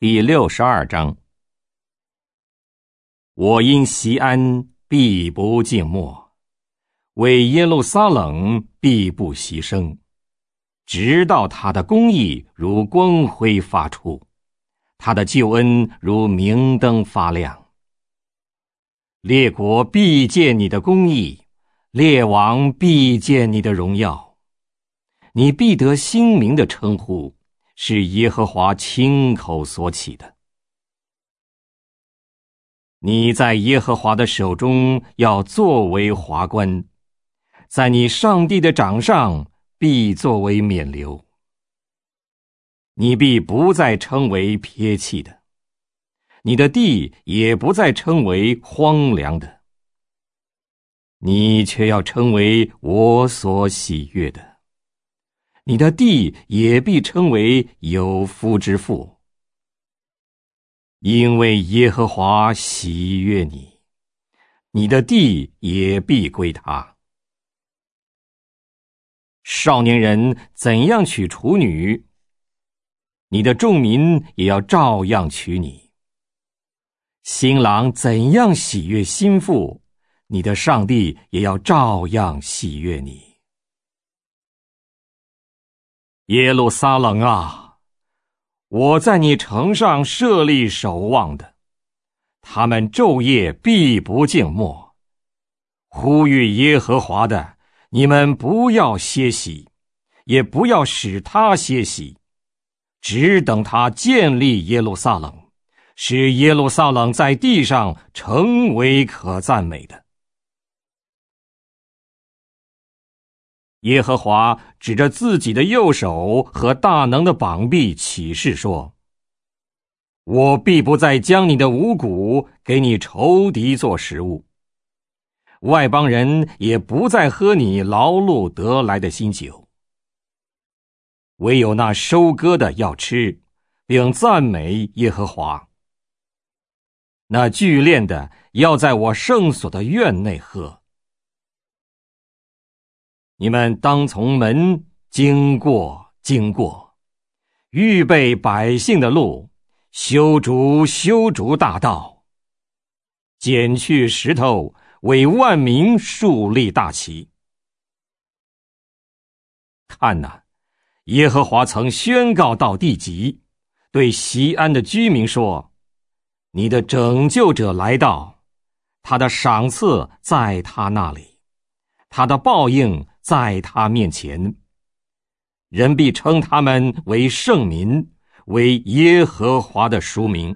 第62章。我因锡安必不静默，为耶路撒冷必不息声，直到他的公义如光辉发出，他的救恩如明灯发亮。列国必见你的公义，列王必见你的荣耀，你必得新名的称呼，是耶和华亲口所起的。你在耶和华的手中要作为华冠，在你上帝的掌上必作为冕旒。你必不再称为撇弃的，你的地也不再称为荒凉的，你却要称为我所喜悦的，你的地也必称为有福之父。因为耶和华喜悦你，你的地也必归他。少年人怎样娶处女，你的众民也要照样娶你。新郎怎样喜悦新妇，你的上帝也要照样喜悦你。耶路撒冷啊，我在你城上设立守望的，他们昼夜必不静默。呼吁耶和华的，你们不要歇息，也不要使他歇息，只等他建立耶路撒冷，使耶路撒冷在地上成为可赞美的。耶和华指着自己的右手和大能的膀臂起誓说：我必不再将你的五谷给你仇敌做食物，外邦人也不再喝你劳碌得来的新酒，唯有那收割的要吃，并赞美耶和华。那聚炼的要在我圣所的院内喝。你们当从门经过，预备百姓的路，修筑大道，剪去石头，为万民树立大旗。看哪，耶和华曾宣告到地极，对锡安的居民说：你的拯救者来到，他的赏赐在他那里，他的报应在他面前。人必称他们为圣民，为耶和华的赎民。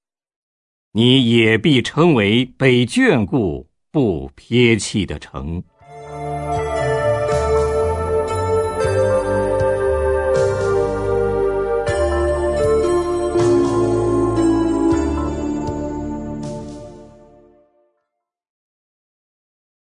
你也必称为被眷顾不撇弃的城。